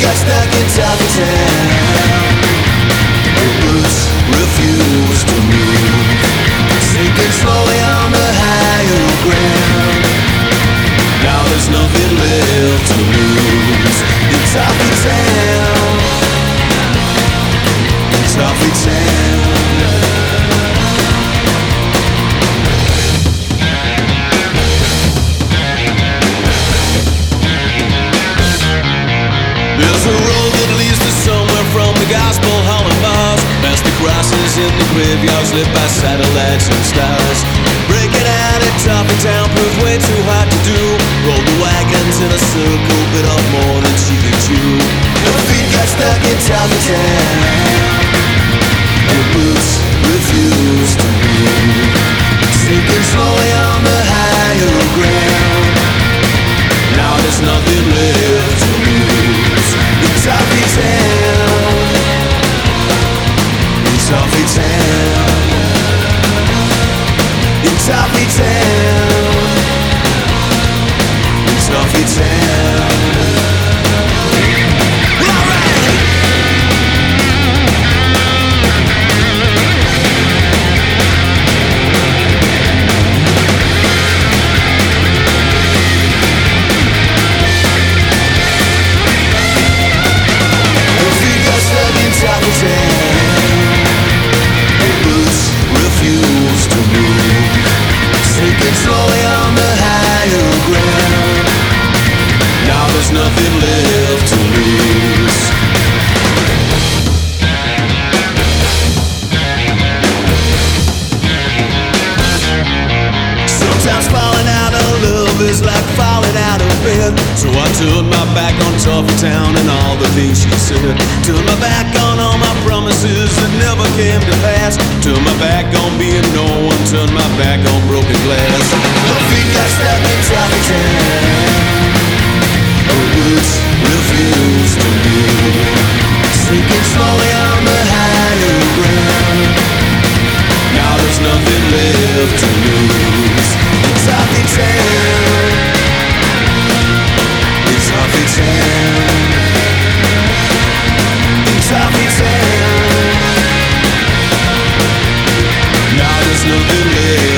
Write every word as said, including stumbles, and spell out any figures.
got stuck in Toffee Town. Your boots refuse to move, sinking slowly on the higher ground. Now there's nothing left to lose in Toffee Town. In Toffee Town. There's a road that leads to somewhere from the gospel hall and bars, past the crosses in the graveyards lit by satellites and stars. Breaking out at Toffee Town proved way too hard to do. Rolled the wagons in a circle, bit off more than she could chew. Her feet got stuck in Toffee Town. Her boots refused to move, sinking slowly on the higher ground. Now there's nothing left to lose in Toffee Town. In Toffee Town. In Toffee Town. In Toffee Town. Slowly on the higher ground. Now there's nothing left to lose. Sometimes falling out of love is like falling out of bed. So I turned my back on Toffee Town and all the things she said. Turned my back on all my promises that never came to pass. Turned my back on being no one. Turned my back on broken glass. Her feet got stuck in Toffee Town. Her boots refused to move, sinking slowly on the higher ground. Now there's nothing left to lose in Toffee Town. In Toffee Town. In Toffee Town. Now there's nothing left.